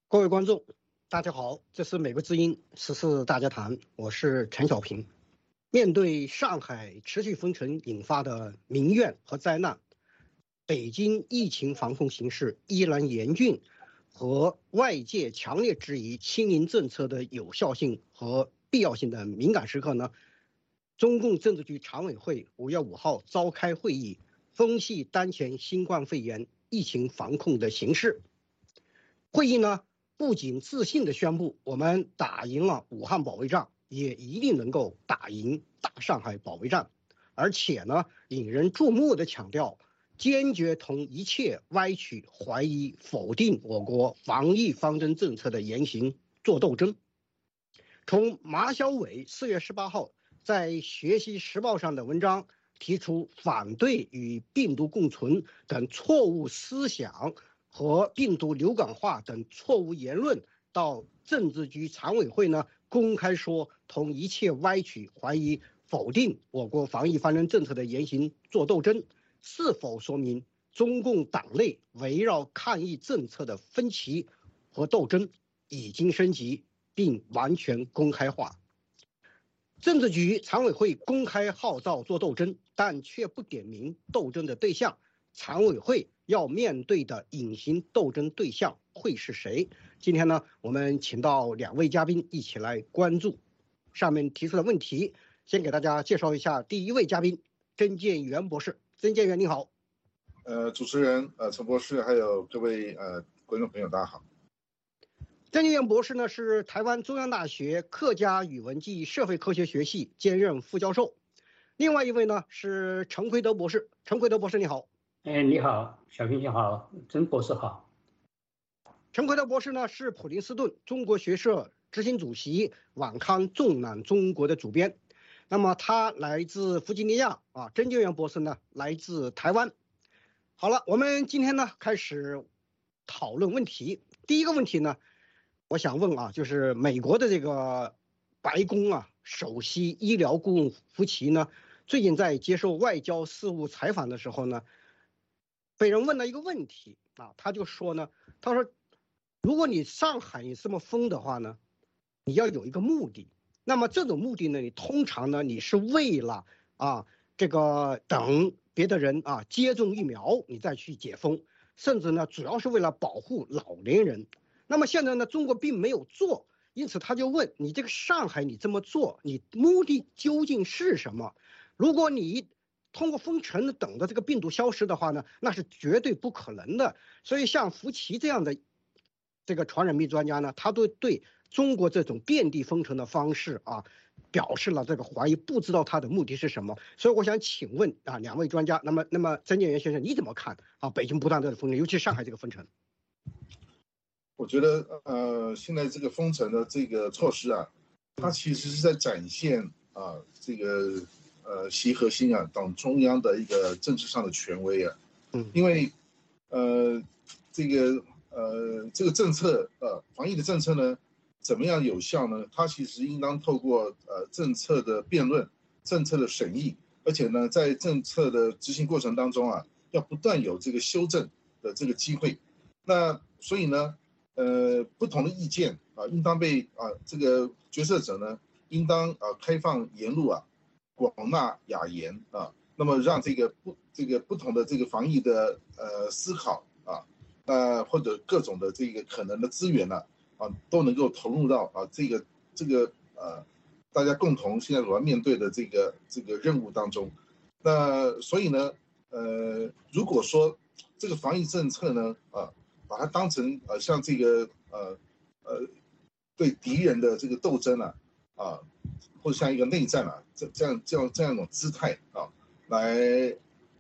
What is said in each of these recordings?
各位观众，大家好，这是美国之音时事大家谈，我是陈小平。面对上海持续封城引发的民怨和灾难，北京疫情防控形势依然严峻，和外界强烈质疑清零政策的有效性和必要性的敏感时刻呢，中共政治局常委会5月5号召开会议，分析当前新冠肺炎疫情防控的形势。会议呢，不仅自信地宣布我们打赢了武汉保卫战，也一定能够打赢大上海保卫战，而且呢，引人注目地强调，坚决同一切歪曲、怀疑、否定我国防疫方针政策的言行作斗争。从马晓伟4月18号在《学习时报》上的文章提出反对与病毒共存等错误思想和病毒流感化等错误言论，到政治局常委会呢公开说同一切歪曲、怀疑、否定我国防疫方针政策的言行作斗争，是否说明中共党内围绕抗疫政策的分歧和斗争已经升级并完全公开化？政治局常委会公开号召做斗争，但却不点名斗争的对象，常委会要面对的隐形斗争对象会是谁？今天呢，我们请到2位嘉宾一起来关注上面提出的问题。先给大家介绍一下第一位嘉宾曾建元博士。曾建元你好。 主持人陈博士，还有各位观众朋友，大家好。 曾建元博士呢是台湾中央大学客家语文暨社会科学学系兼任副教授。另外一位呢是陈奎德博士。陈奎德博士你好。 你好，小平你好，曾博士好。 陈奎德博士呢是普林斯顿中国学社执行主席，网刊纵览中国的主编。那么他来自弗吉尼亚啊。曾建元博士呢来自台湾。好了，我们今天呢开始讨论问题。第一个问题呢，我想问啊，就是美国的这个白宫啊首席医疗顾问福奇呢，最近在接受外交事务采访的时候呢，被人问了一个问题啊，他就说呢，他说，如果你上海你这么封的话呢，你要有一个目的，那么这种目的呢，你通常呢你是为了这个等别的人接种疫苗你再去解封，甚至呢主要是为了保护老年人。那么现在呢，中国并没有做，因此他就问你这个上海你这么做，你目的究竟是什么？如果你通过封城等着这个病毒消失的话呢，那是绝对不可能的。所以像福奇这样的这个传染病专家呢，他都对中国这种遍地封城的方式表示了这个怀疑，不知道他的目的是什么。所以我想请问2位专家，那么曾建元先生你怎么看北京不断的封城，尤其上海这个封城？ 我觉得现在这个封城的这个措施它其实是在展现这个习核心党中央的一个政治上的权威因为这个政策防疫的政策呢怎么样有效呢？它其实应当透过政策的辩论、政策的审议，而且呢在政策的执行过程当中要不断有这个修正的这个机会。那所以呢不同的意见应当被这个决策者呢应当开放言路广纳雅言那么让这个不同的这个防疫的思考或者各种的这个可能的资源都能够投入到这个大家共同现在所要面对的这个任务当中。那所以呢如果说这个防疫政策呢把它当成像这个对敌人的这个斗争或者像一个内战这样一种姿态来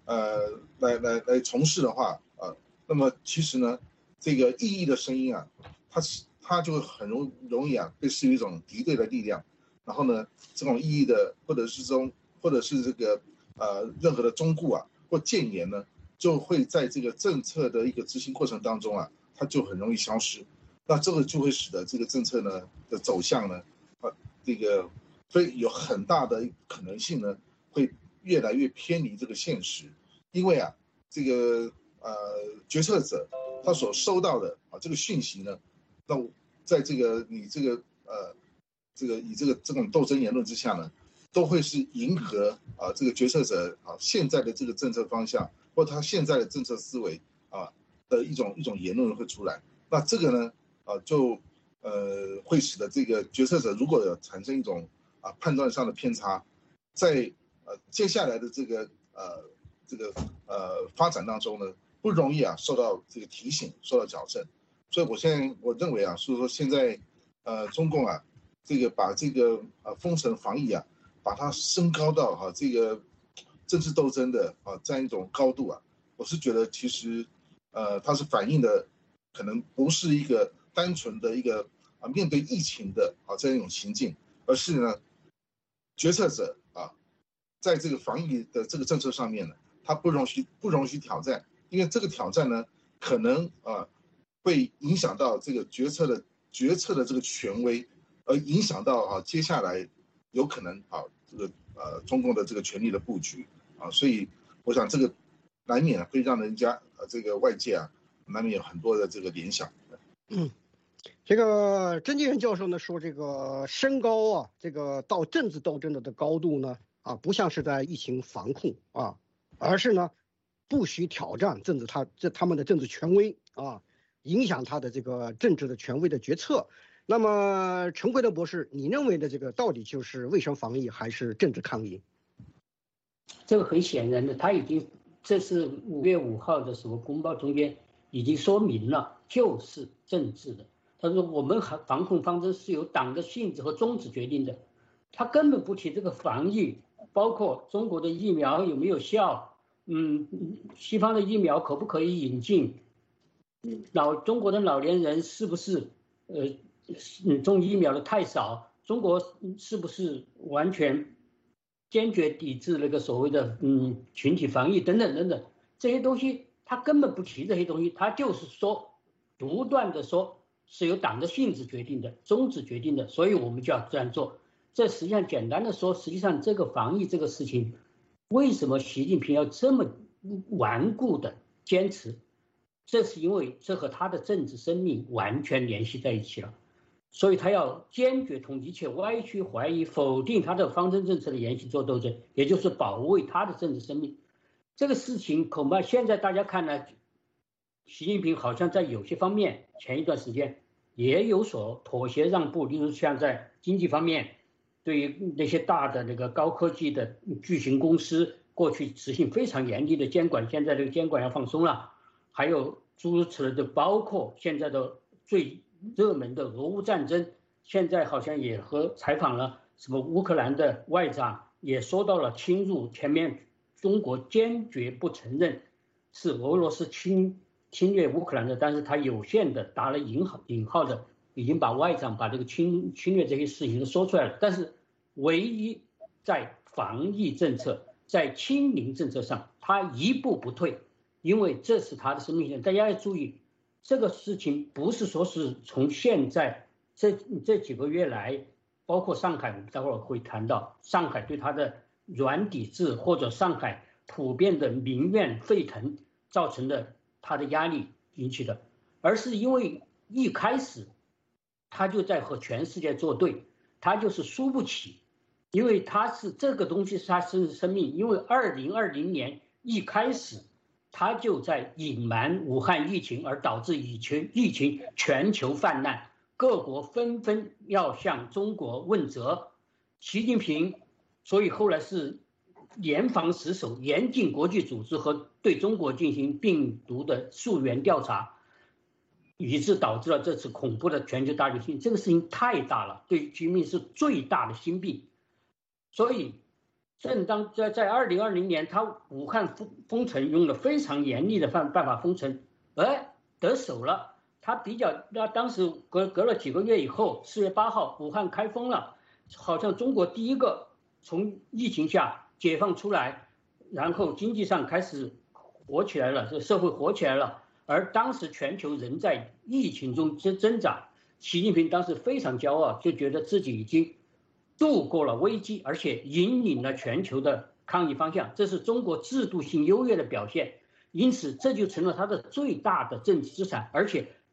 从事的话那么其实呢这个异议的声音它就很容易被视为一种敌对的力量，然后呢这种异议的或者是这个任何的忠固或谏言呢就会在这个政策的一个执行过程当中它就很容易消失。那这个就会使得这个政策呢的走向呢这个会有很大的可能性呢会越来越偏离这个现实。因为这个决策者他所收到的这个讯息呢那在你以这种斗争言论之下呢，都会是迎合这个决策者现在的这个政策方向或他现在的政策思维的一种言论会出来。那这个呢就会使得这个决策者如果有产生一种判断上的偏差，在接下来的这个发展当中呢，不容易受到这个提醒，受到矫正。所以我认为是说现在中共这个把这个封城防疫把它升高到这个政治斗争的这样一种高度我是觉得其实它是反映的可能不是一个单纯的一个面对疫情的这样一种情境，而是呢决策者在这个防疫的这个政策上面呢，他不容许挑战，因为这个挑战呢可能会影响到这个决策的这个权威，而影响到接下来有可能这个中共的这个权力的布局所以我想这个难免会让人家这个外界难免有很多的这个联想。 这个曾纪元教授呢说，这个升高这个到政治斗争的高度呢不像是在疫情防控而是呢不许挑战他们的政治权威影响他的这个政治的权威的决策。那么陈辉的博士，你认为的这个到底就是卫生防疫还是政治抗疫？ 这个很显然的，他已经这是5月5号的时候公报中间已经说明了，就是政治的。他说我们防控方针是由党的性质和宗旨决定的，他根本不提这个防疫，包括中国的疫苗有没有效，西方的疫苗可不可以引进，中国的老年人是不是种疫苗的太少，中国是不是完全坚决抵制那个所谓的群体防疫等等等等，这些东西他根本不提这些东西，他就是说不断的说是由党的性质决定的，宗旨决定的，所以我们就要这样做。这实际上简单的说，实际上这个防疫这个事情，为什么习近平要这么顽固的坚持？这是因为这和他的政治生命完全联系在一起了，所以他要坚决同一切歪曲、怀疑、否定他的方针政策的言行做斗争，也就是保卫他的政治生命。这个事情恐怕现在大家看来，习近平好像在有些方面前一段时间也有所妥协让步，例如像在经济方面，对于那些大的那个高科技的巨型公司，过去执行非常严厉的监管，现在这个监管要放松了。还有诸如此类的，包括现在的最热门的俄乌战争，现在好像也采访了什么乌克兰的外长，也说到了侵入，前面中国坚决不承认是俄罗斯侵略乌克兰的，但是他有限的打了引号的，已经把外长把这个侵略这些事情都说出来了。但是唯一在防疫政策、在清零政策上，他一步不退。因为这是他的生命线，大家要注意，这个事情不是说是从现在这几个月来，包括上海，我们待会儿会谈到上海对他的软抵制，或者上海普遍的民怨沸腾造成的他的压力引起的，而是因为一开始他就在和全世界作对，他就是输不起，因为他是这个东西是他生命，因为2020年一开始。他就在隐瞒武汉疫情，而导致疫情全球泛滥，各国纷纷要向中国问责。习近平，所以后来是严防死守，严禁国际组织和对中国进行病毒的溯源调查，以致导致了这次恐怖的全球大流行。这个事情太大了，对习近平是最大的心病，所以。正当在2020年，他武汉封城用了非常严厉的办法封城，得手了。他当时隔了几个月以后，4月8号武汉开封了，好像中国第一个从疫情下解放出来，然后经济上开始活起来了，这社会活起来了。而当时全球仍在疫情中挣扎，习近平当时非常骄傲，就觉得自己已经度过了危机，而且引领了全球的抗疫方向，这是中国制度性优越的表现。因此，这就成了他的最大的政治资产，而且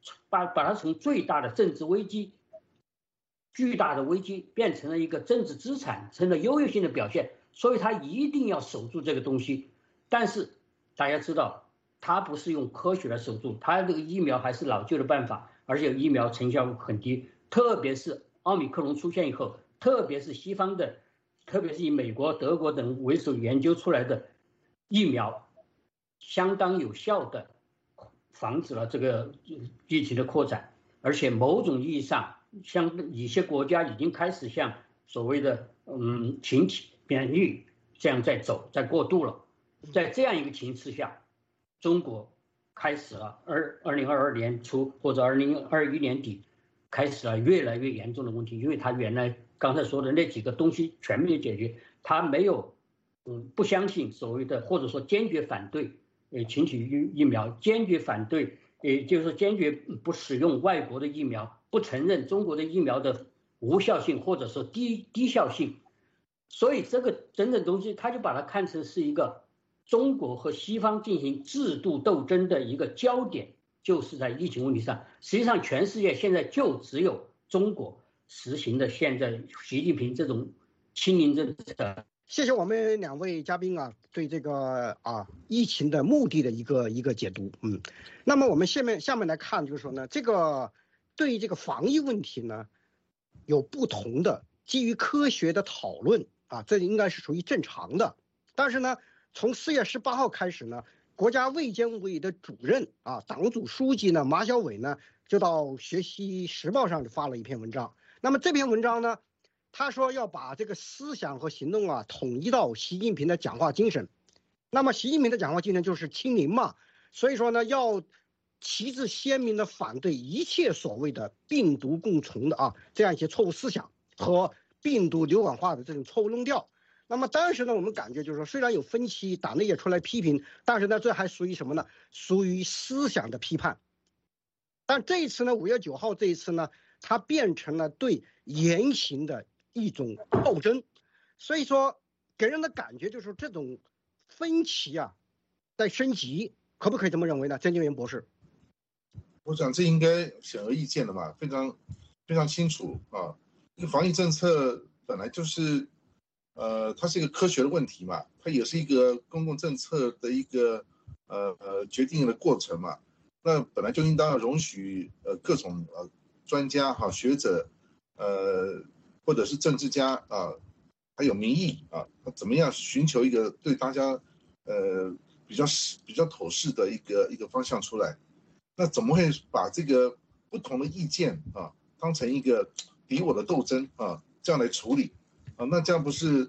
把它从最大的政治危机、巨大的危机变成了一个政治资产，成了优越性的表现，所以他一定要守住这个东西。但是大家知道，他不是用科学来守住，他这个疫苗还是老旧的办法，而且疫苗成效很低，特别是奥密克戎出现以后，特别是西方的，特别是以美国、德国等为首研究出来的疫苗，相当有效的防止了这个疫情的扩展，而且某种意义上，像一些国家已经开始向所谓的群体免疫这样在走，在过渡了。在这样一个情势下，中国开始了2022年初或者2021年底开始了越来越严重的问题，因为他原来刚才说的那几个东西全面解决，他没有不相信所谓的，或者说坚决反对群体疫苗，坚决反对，也就是说坚决不使用外国的疫苗，不承认中国的疫苗的无效性或者说低效性，所以这个整整东西他就把它看成是一个中国和西方进行制度斗争的一个焦点，就是在疫情问题上。实际上，全世界现在就只有中国实行的现在习近平这种清零政策。 谢谢我们两位嘉宾啊，对这个疫情的目的的一个解读。那么我们下面来看，就是说呢，这个对于这个防疫问题呢，有不同的基于科学的讨论啊，这应该是属于正常的。但是呢，从4月18号开始呢，国家卫健委的主任党组书记呢马晓伟呢就到《学习时报》上发了一篇文章。那么这篇文章呢，他说要把这个思想和行动统一到习近平的讲话精神。那么习近平的讲话精神就是清零嘛，所以说呢，要旗帜鲜明的反对一切所谓的病毒共存的这样一些错误思想和病毒流感化的这种错误论调。那么当时呢，我们感觉就是说，虽然有分歧，党内也出来批评，但是呢，这还属于什么呢？属于思想的批判。但这一次呢，5月9号这一次呢，它变成了对言行的一种斗争，所以说给人的感觉就是这种分歧在升级，可不可以这么认为呢？曾经元博士， 我想这应该显而易见的嘛，非常清楚啊。这个防疫政策本来就是它是一个科学的问题嘛，它也是一个公共政策的一个决定的过程嘛。那本来就应当要容许各种专家学者或者是政治家还有民意怎么样寻求一个对大家比较妥适的一个方向出来。那怎么会把这个不同的意见当成一个敌我的斗争这样来处理那这样不是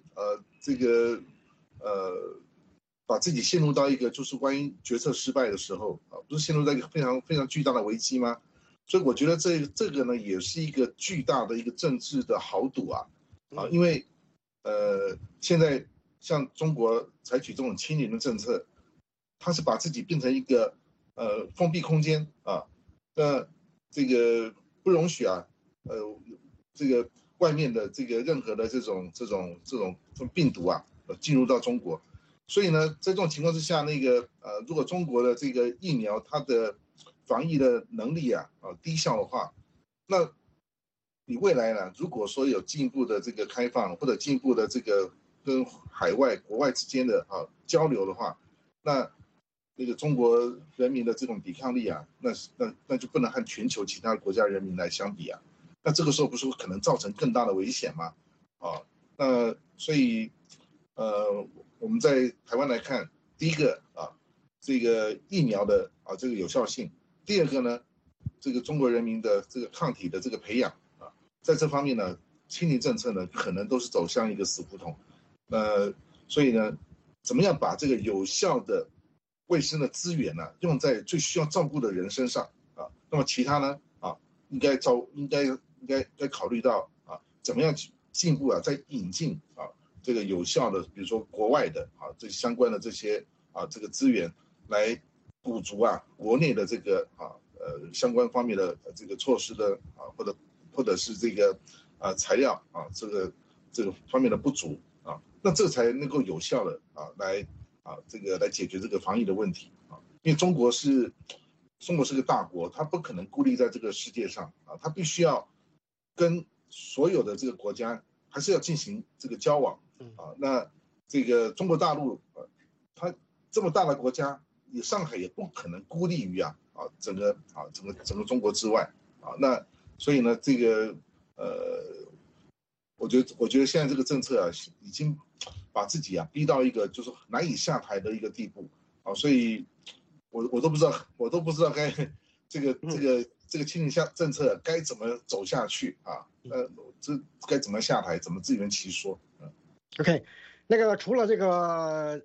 把自己陷入到一个就是万一决策失败的时候不是陷入到一个非常巨大的危机吗？所以我觉得这个呢也是一个巨大的一个政治的豪赌因为现在像中国采取这种清零的政策，它是把自己变成一个封闭空间那这个不容许这个外面的这个任何的这种病毒进入到中国。所以呢，在这种情况之下，如果中国的这个疫苗它的防疫的能力低效的话，那你未来呢，如果说有进一步的这个开放或者进一步的这个跟国外之间的交流的话，那个中国人民的这种抵抗力那就不能和全球其他国家人民来相比那这个时候不是可能造成更大的危险吗？那所以我们在台湾来看，第一个这个疫苗的这个有效性，第二个呢，这个中国人民的这个抗体的这个培养在这方面呢，清零政策呢可能都是走向一个死胡同。所以呢，怎么样把这个有效的卫生的资源用在最需要照顾的人身上那么其他呢应该考虑到怎么样进一步再引进这个有效的，比如说国外的这相关的这些这个资源来补足国内的这个相关方面的这个措施的或者是这个材料这个方面的不足那这才能够有效的来这个来解决这个防疫的问题因为中国是中国是个大国，它不可能孤立在这个世界上啊，它必须要跟所有的这个国家还是要进行这个交往啊。那这个中国大陆它这么大的国家，上海也不可能孤立于整个中国之外啊。那所以呢，这个我觉得现在这个政策已经把自己逼到一个就是难以下台的一个地步啊。所以我都不知道该这个清零政策该怎么走下去啊？这该怎么下台，怎么自圆其说 ？OK， 那个除了这个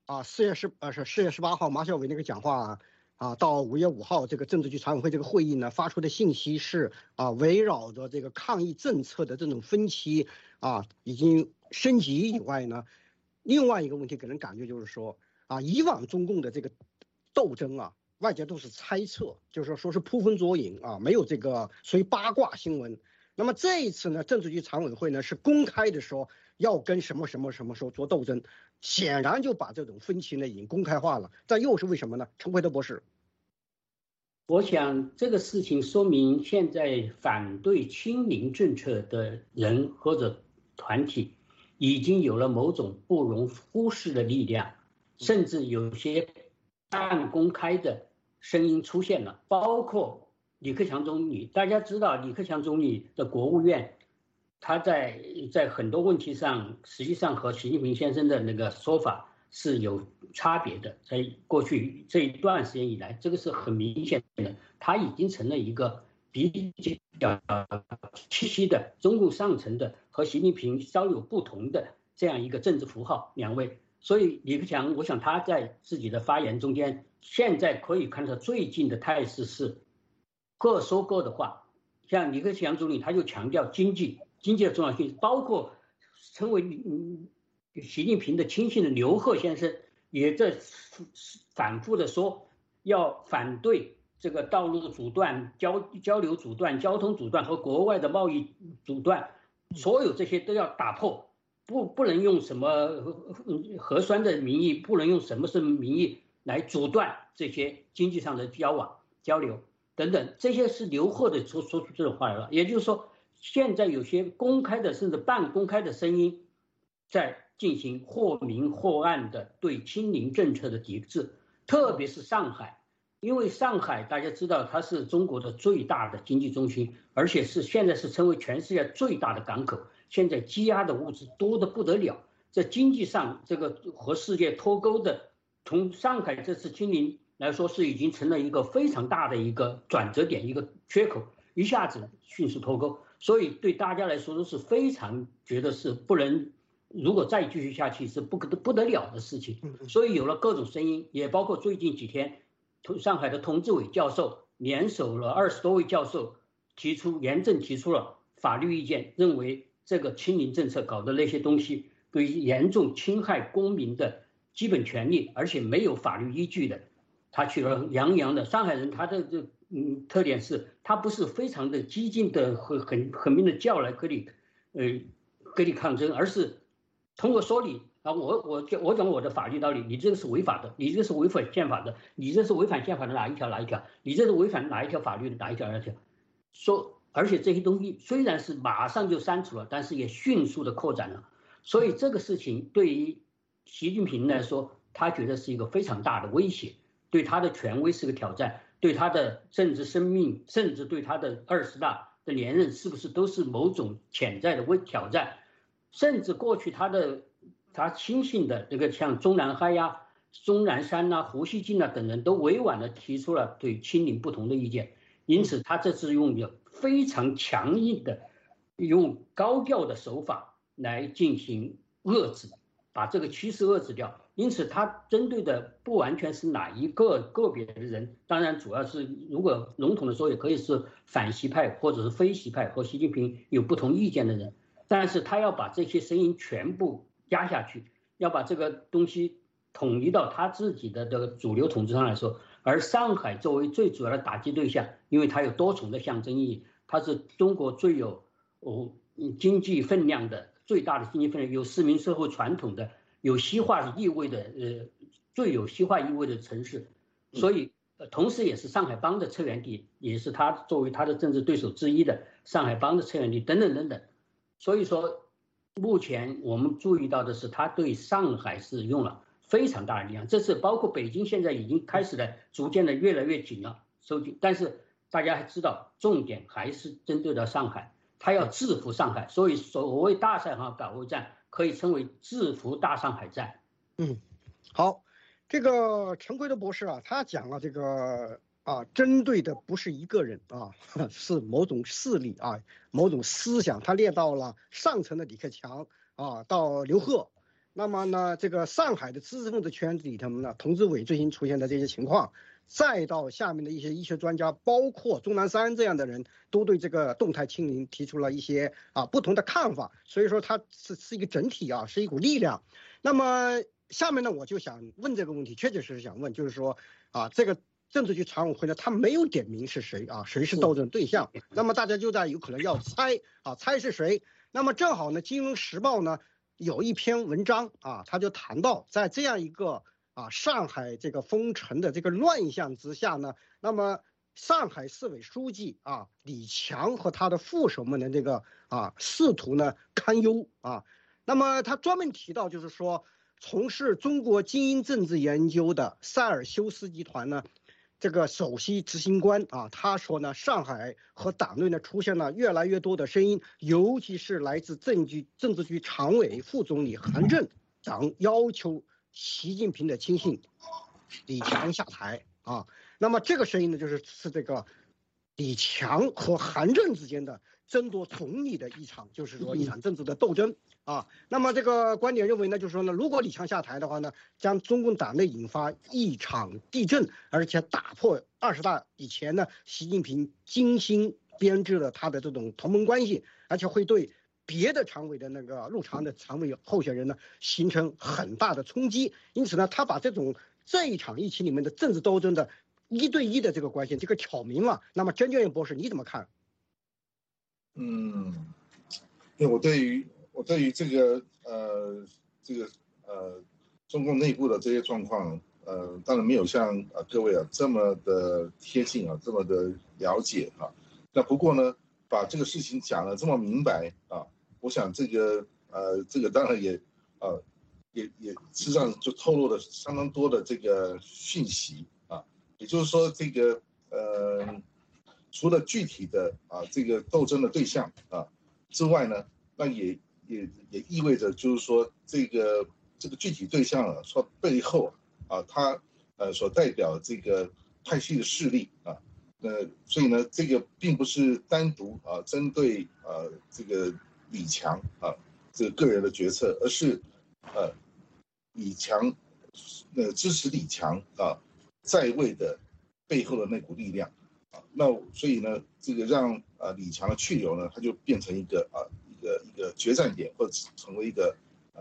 4月18号马晓伟那个讲话到5月5号这个政治局常委会这个会议呢发出的信息是围绕着这个抗疫政策的这种分歧已经升级以外呢，另外一个问题给人感觉就是说以往中共的这个斗争外界都是猜测，就是说是扑风捉影没有这个所谓八卦新闻。那么这一次呢，政治局常委会呢是公开的说要跟什么时候做斗争，显然就把这种分歧呢已经公开化了。这又是为什么呢？陈奎德博士， 我想这个事情说明现在反对清零政策的人或者团体已经有了某种不容忽视的力量，甚至有些半公开的声音出现了，包括李克强总理。大家知道李克强总理的国务院，他在很多问题上实际上和习近平先生的那个说法是有差别的。在过去这一段时间以来，这个是很明显的，他已经成了一个比较清晰的中共上层的和习近平稍有不同的这样一个政治符号两位。所以李克强，我想他在自己的发言中间，现在可以看到最近的态势是各说各的话。像李克强总理他就强调经济的重要性，包括成为习近平的亲信的刘鹤先生也在反复的说要反对这个道路阻断、交流阻断、交通阻断和国外的贸易阻断，所有这些都要打破。不能用什么核酸的名义，不能用什么名义来阻断这些经济上的交往、交流等等，这些是刘鹤的说出这种话来了。也就是说，现在有些公开的甚至半公开的声音，在进行或明或暗的对清零政策的抵制，特别是上海，因为上海大家知道它是中国的最大的经济中心，而且现在是成为全世界最大的港口。现在积压的物资多得不得了，在经济上这个和世界脱钩的，从上海这次清零来说是已经成了一个非常大的一个转折点，一个缺口，一下子迅速脱钩，所以对大家来说都是非常觉得是不能，如果再继续下去是不得了的事情。所以有了各种声音，也包括最近几天上海的童志伟教授联手了20多位教授严正提出了法律意见，认为这个清零政策搞的那些东西对于严重侵害公民的基本权利，而且没有法律依据的。他去了洋洋的上海人，他的特点是他不是非常的激进的很明的叫来跟你抗争，而是通过说理我讲我的法律道理，你这个是违法的，你这个是违反宪法的，你这是违反宪法的哪一条，你这是违反哪一条法律的哪一条说。而且这些东西虽然是马上就删除了，但是也迅速的扩展了。所以这个事情对于习近平来说，他觉得是一个非常大的威胁，对他的权威是个挑战，对他的政治生命，甚至对他的20大的连任是不是都是某种潜在的挑战。甚至过去他亲信的这个像钟南海呀、钟南山呐、胡锡进等人都委婉的提出了对清零不同的意见。因此他这次用非常强硬的用高调的手法来进行遏制，把这个趋势遏制掉。因此他针对的不完全是哪一个个别的人，当然主要是如果笼统的说也可以是反习派或者是非习派和习近平有不同意见的人，但是他要把这些声音全部压下去，要把这个东西统一到他自己的这个主流统治上来说。而上海作为最主要的打击对象，因为它有多重的象征意义，它是中国最有经济分量的、最大的经济分量，有市民社会传统的、有西化意味的最有西化意味的城市，所以同时也是上海帮的策源地，也是他作为他的政治对手之一的上海帮的策源地等等等等。所以说，目前我们注意到的是，他对上海是用了非常大的力量，这是包括北京现在已经开始了逐渐的越来越紧了收紧，但是大家还知道，重点还是针对到上海，他要制服上海，所以所谓大上海保卫战可以称为制服大上海战。 好，这个陈奎的博士啊，他讲了这个针对的不是一个人啊，是某种势力啊，某种思想，他列到了上层的李克强啊，到刘鹤。那么呢，这个上海的知识分子圈子里头呢，童志伟最新出现的这些情况，再到下面的一些医学专家，包括钟南山这样的人，都对这个动态清零提出了一些不同的看法。所以说它是一个整体啊，是一股力量。那么下面呢，我就想问这个问题，确确实实想问，就是说这个政治局常委会呢，他没有点名是谁谁是斗争对象，那么大家就在有可能要猜是谁。那么正好呢，《金融时报》呢有一篇文章他就谈到，在这样一个上海这个封城的这个乱象之下呢，那么上海市委书记李强和他的副手们的这个仕途呢堪忧那么他专门提到，就是说从事中国精英政治研究的塞尔修斯集团呢，这个首席执行官他说呢，上海和党内呢出现了越来越多的声音，尤其是来自政治局常委副总理韩正等要求习近平的亲信李强下台那么这个声音呢，是这个李强和韩正之间的争夺总理的一场政治的斗争那么这个观点认为呢，就是说呢，如果李强下台的话呢，将中共党内引发一场地震，而且打破20大以前呢，习近平精心编制了他的这种同盟关系，而且会对别的常委的那个入常的常委候选人呢形成很大的冲击。因此呢，他把这一场疫情里面的政治斗争的1对1的这个关系，这个挑明了。那么甄建博士你怎么看？ 因为我对于这个中共内部的这些状况，当然没有像各位这么的贴近这么的了解那不过呢，把这个事情讲得这么明白我想这个当然也事实上就透露了相当多的这个讯息也就是说这个除了具体的这个斗争的对象之外呢，那也意味着就是说这个具体对象说背后他所代表这个派系的势力所以呢，这个并不是单独针对这个李强这个个人的决策，而是李强支持李强在位的背后的那股力量那所以呢，这个让李强的去留呢，它就变成一个决战点，或者成为一个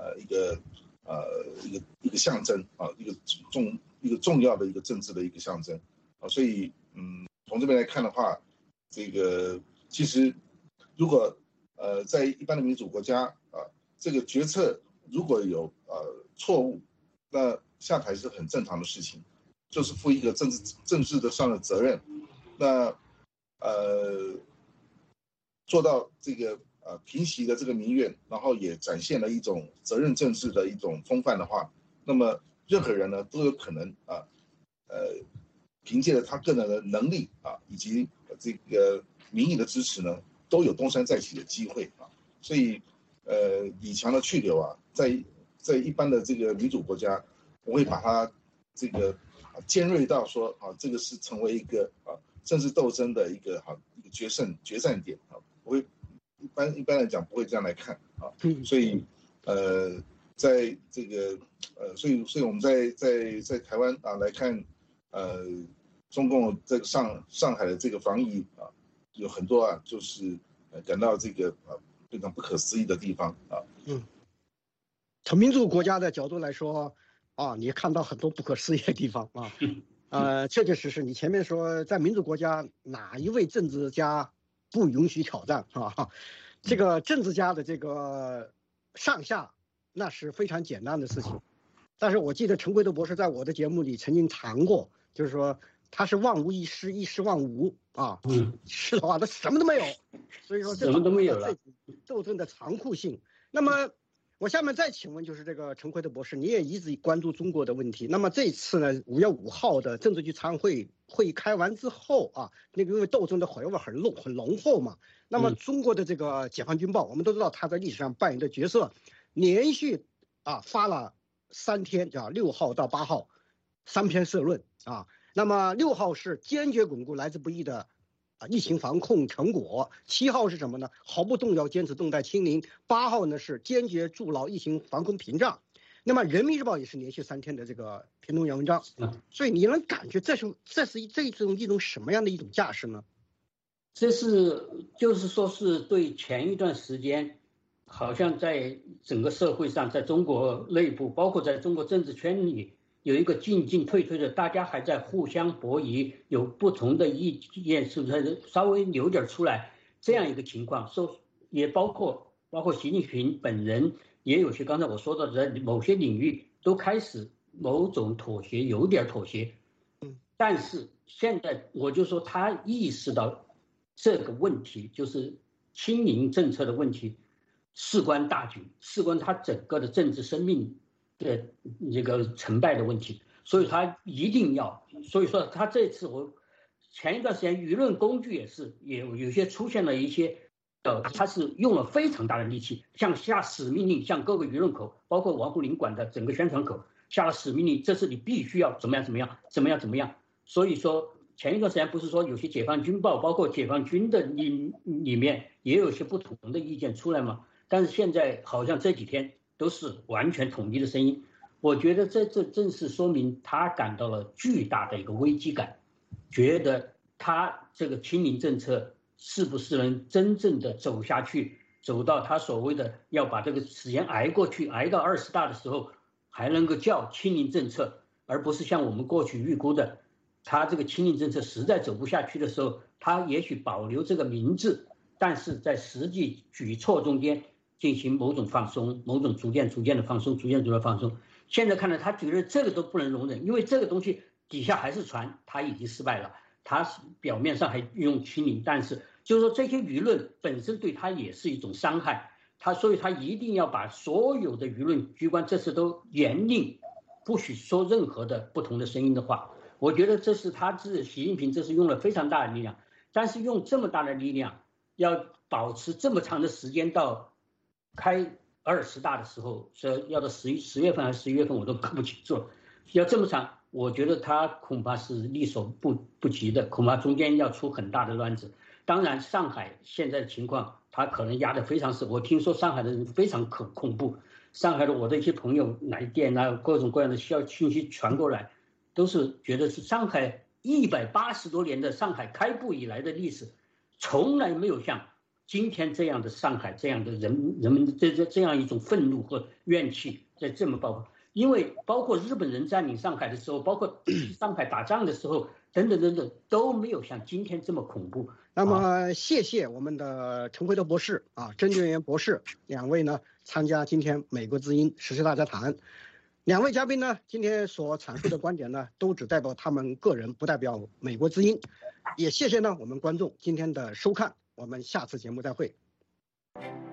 象征一个重要的一个政治的一个象征所以从这边来看的话，这个其实如果在一般的民主国家这个决策如果有错误，那下台是很正常的事情，就是负一个政治的上的责任。那做到这个平息的这个民怨，然后也展现了一种责任政治的一种风范的话，那么任何人呢都有可能凭借着他个人的能力以及这个民意的支持呢，都有东山再起的机会所以李强的去留在一般的这个民主国家，我会把它这个尖锐到说这个是成为一个政治斗争的一个决战点我会一般来讲不会这样来看所以在这个所以我们在台湾来看中共这个上海的这个防疫有很多就是感到这个非常不可思议的地方从民主国家的角度来说你看到很多不可思议的地方确确实实，你前面说在民主国家哪一位政治家不允许挑战这个政治家的这个上下那是非常简单的事情。但是我记得陈奎德博士在我的节目里曾经谈过，就是说它是万无一失，一失万无啊。是的话，它什么都没有。所以说这什么都没有了。 斗争的残酷性。那么我下面再请问，就是这个陈奎德博士，你也一直关注中国的问题。那么这次呢，5月5号的政治局常委会议开完之后啊，那个因为斗争的火药味很浓厚嘛。那么中国的这个解放军报，我们都知道它在历史上扮演的角色，连续发了3天，6号到8号3篇社论啊。那么6号是坚决巩固来之不易的疫情防控成果，7号是什么呢？毫不动摇坚持动态清零，8号呢是坚决筑牢疫情防控屏障。那么人民日报也是连续3天的这个评论员文章，所以你能感觉这是一种什么样的一种架势呢？ 这是就是说是对前一段时间，好像在整个社会上，在中国内部，包括在中国政治圈里，有一个进进退退的，大家还在互相博弈，有不同的意见，是不是稍微留点出来这样一个情况？也包括习近平本人也有些刚才我说到的，在某些领域都开始某种妥协，有点妥协。但是现在我就说他意识到这个问题，就是清零政策的问题，事关大局，事关他整个的政治生命的这个成败的问题，所以他一定要，所以说他这次我前一段时间舆论工具也是有些出现了一些他是用了非常大的力气，像下死命令，向各个舆论口，包括王沪宁管的整个宣传口下了死命令，这次你必须要怎么样。所以说前一段时间不是说有些解放军报，包括解放军的里面也有些不同的意见出来吗？但是现在好像这几天都是完全统一的声音，我觉得这正是说明他感到了巨大的一个危机感，觉得他这个清零政策是不是能真正的走下去，走到他所谓的要把这个时间挨过去，挨到20大的时候还能够叫清零政策，而不是像我们过去预估的，他这个清零政策实在走不下去的时候，他也许保留这个名字，但是在实际举措中间进行某种放松，某种逐渐的放松，逐渐的放松。现在看来他觉得这个都不能容忍，因为这个东西底下还是传他已经失败了，他表面上还用清零，但是就是说这些舆论本身对他也是一种伤害，所以他一定要把所有的舆论机关这次都严令，不许说任何的不同的声音的话。我觉得这是习近平这是用了非常大的力量，但是用这么大的力量要保持这么长的时间到开20大的时候，要到10月份还是11月份我都搞不清楚，要这么长，我觉得他恐怕是力所不及的，恐怕中间要出很大的乱子。当然上海现在的情况他可能压得非常死，我听说上海的人非常恐怖，上海的我的一些朋友来电各种各样的信息传过来，都是觉得是上海180多年的上海开埠以来的历史，从来没有像今天这样的上海这样的人们这样一种愤怒和怨气在这么爆发。因为包括日本人占领上海的时候，包括上海打仗的时候等等都没有像今天这么恐怖。 那么谢谢我们的陈奎德博士甄俊元博士2位呢参加今天美国之音时事大家谈。2位嘉宾呢今天所阐述的观点呢都只代表他们个人，不代表美国之音。也谢谢呢我们观众今天的收看，我们下次节目再会。